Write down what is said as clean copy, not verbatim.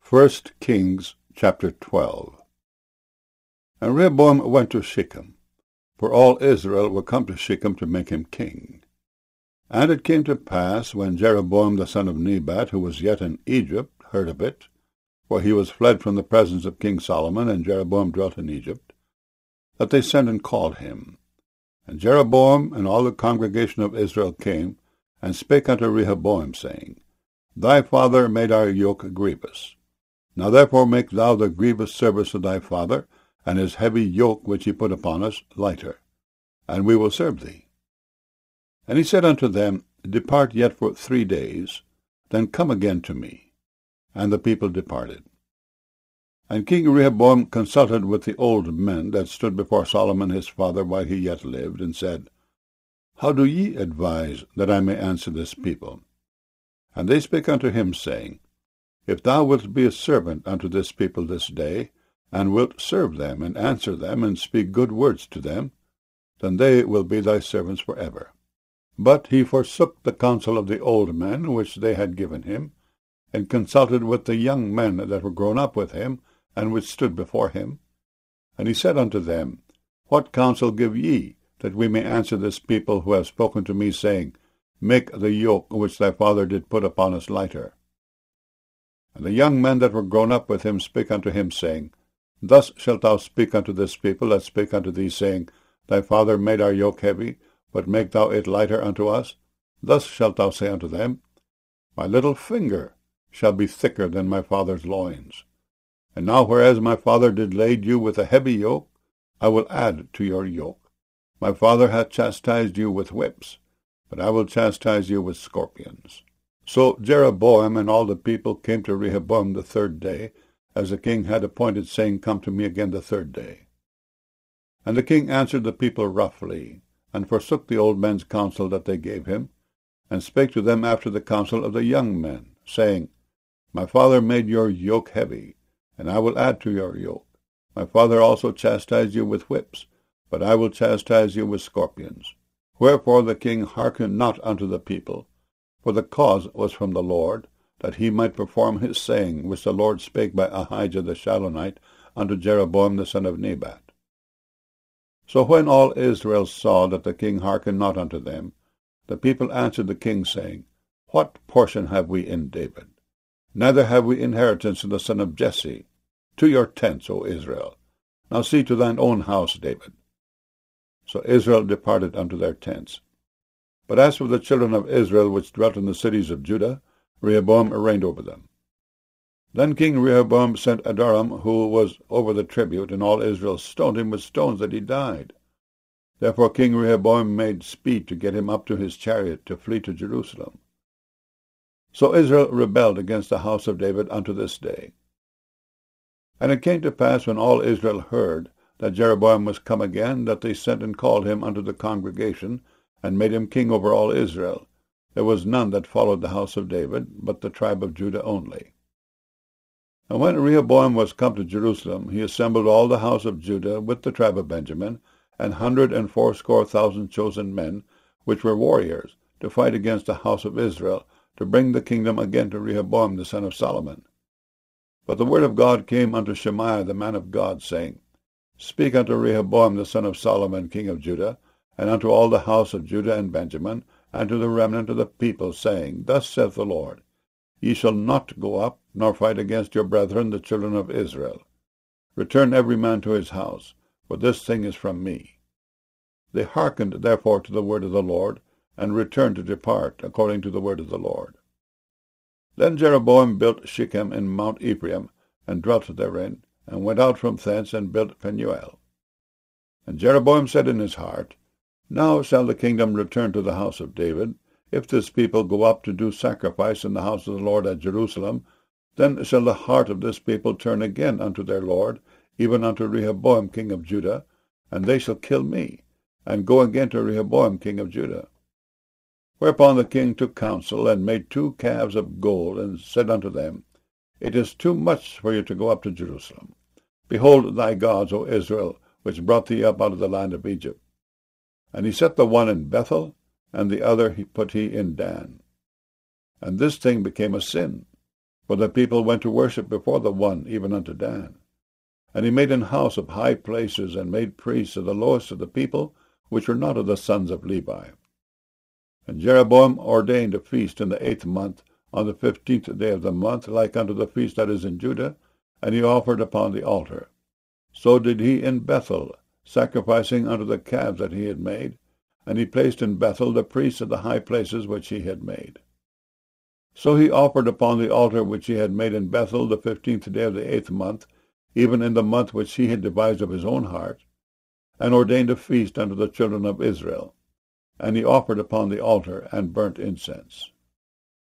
1 Kings chapter 12. And Rehoboam went to Shechem, for all Israel were come to Shechem to make him king. And it came to pass, when Jeroboam the son of Nebat, who was yet in Egypt, heard of it, for he was fled from the presence of King Solomon, and Jeroboam dwelt in Egypt, that they sent and called him. And Jeroboam and all the congregation of Israel came, and spake unto Rehoboam, saying, Thy father made our yoke grievous. Now therefore make thou the grievous service of thy father, and his heavy yoke which he put upon us, lighter, and we will serve thee. And he said unto them, Depart yet for 3 days, then come again to me. And the people departed. And King Rehoboam consulted with the old men that stood before Solomon his father while he yet lived, and said, How do ye advise that I may answer this people? And they spake unto him, saying, If thou wilt be a servant unto this people this day, and wilt serve them, and answer them, and speak good words to them, then they will be thy servants for ever. But he forsook the counsel of the old men which they had given him, and consulted with the young men that were grown up with him, and which stood before him. And he said unto them, What counsel give ye, that we may answer this people who have spoken to me, saying, Make the yoke which thy father did put upon us lighter? And the young men that were grown up with him spake unto him, saying, Thus shalt thou speak unto this people that spake unto thee, saying, Thy father made our yoke heavy, but make thou it lighter unto us. Thus shalt thou say unto them, My little finger shall be thicker than my father's loins. And now whereas my father did lade you with a heavy yoke, I will add to your yoke. My father hath chastised you with whips, but I will chastise you with scorpions. So Jeroboam and all the people came to Rehoboam the 3rd day, as the king had appointed, saying, Come to me again the 3rd day. And the king answered the people roughly, and forsook the old men's counsel that they gave him, and spake to them after the counsel of the young men, saying, My father made your yoke heavy, and I will add to your yoke. My father also chastised you with whips, but I will chastise you with scorpions. Wherefore the king hearkened not unto the people, for the cause was from the Lord, that he might perform his saying, which the Lord spake by Ahijah the Shilonite unto Jeroboam the son of Nebat. So when all Israel saw that the king hearkened not unto them, the people answered the king, saying, What portion have we in David? Neither have we inheritance in the son of Jesse. To your tents, O Israel. Now see to thine own house, David. So Israel departed unto their tents. But as for the children of Israel which dwelt in the cities of Judah, Rehoboam reigned over them. Then King Rehoboam sent Adoram, who was over the tribute, and all Israel stoned him with stones that he died. Therefore King Rehoboam made speed to get him up to his chariot to flee to Jerusalem. So Israel rebelled against the house of David unto this day. And it came to pass, when all Israel heard that Jeroboam was come again, that they sent and called him unto the congregation, and made him king over all Israel. There was none that followed the house of David, but the tribe of Judah only. And when Rehoboam was come to Jerusalem, he assembled all the house of Judah with the tribe of Benjamin, 180,000 chosen men, which were warriors, to fight against the house of Israel, to bring the kingdom again to Rehoboam the son of Solomon. But the word of God came unto Shemaiah the man of God, saying, Speak unto Rehoboam the son of Solomon king of Judah, and unto all the house of Judah and Benjamin, and to the remnant of the people, saying, Thus saith the Lord, Ye shall not go up, nor fight against your brethren the children of Israel. Return every man to his house, for this thing is from me. They hearkened therefore to the word of the Lord, and returned to depart according to the word of the Lord. Then Jeroboam built Shechem in Mount Ephraim, and dwelt therein, and went out from thence, and built Peniel. And Jeroboam said in his heart, Now shall the kingdom return to the house of David. If this people go up to do sacrifice in the house of the Lord at Jerusalem, then shall the heart of this people turn again unto their Lord, even unto Rehoboam king of Judah, and they shall kill me, and go again to Rehoboam king of Judah. Whereupon the king took counsel, and made 2 calves of gold, and said unto them, It is too much for you to go up to Jerusalem. Behold thy gods, O Israel, which brought thee up out of the land of Egypt. And he set the one in Bethel, and the other put he in Dan. And this thing became a sin. For the people went to worship before the one, even unto Dan. And he made an house of high places, and made priests of the lowest of the people, which were not of the sons of Levi. And Jeroboam ordained a feast in the 8th month, on the 15th day of the month, like unto the feast that is in Judah, and he offered upon the altar. So did he in Bethel, sacrificing unto the calves that he had made, and he placed in Bethel the priests of the high places which he had made. So he offered upon the altar which he had made in Bethel the 15th day of the 8th month, even in the month which he had devised of his own heart, and ordained a feast unto the children of Israel. And he offered upon the altar, and burnt incense.